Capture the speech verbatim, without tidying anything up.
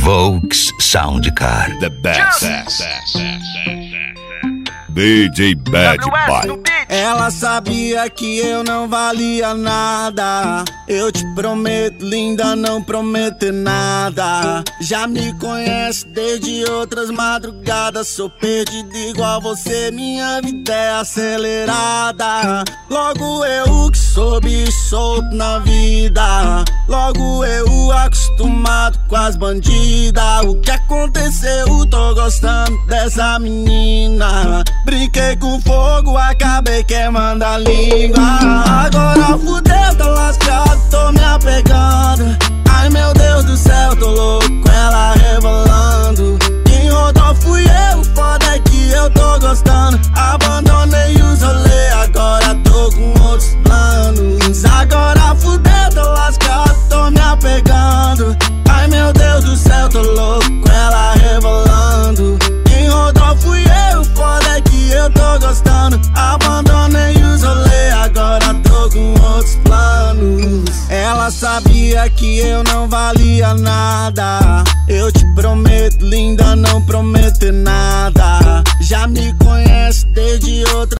Volks Soundcar. The best. D J Bad Boy. Ela sabia que eu não valia nada. Eu te prometo, linda, não prometer nada. Já me conhece desde outras madrugadas. Sou perdido igual você, minha vida é acelerada. Logo eu que sou bicho solto na vida. Logo eu acostumado com as bandidas. O que aconteceu? Tô gostando dessa menina. Brinquei com fogo, acabei queimando a língua. Agora fudeu, tô lascado, tô me apegando. Ai meu Deus do céu, tô louco com ela rebolando. Quem rodou fui eu, foda é que eu tô gostando. Abandonei os rolê, agora tô com outros planos. Agora fudeu, tô lascado, tô me apegando. Ai meu Deus do céu, tô louco com ela rebolando. Quem rodou fui eu, foda é que eu tô gostando. Abandonei os rolê, agora tô com outros planos. Ela sabia que eu não valia nada. Eu te prometo, linda, não prometer nada. Já me conhece desde outra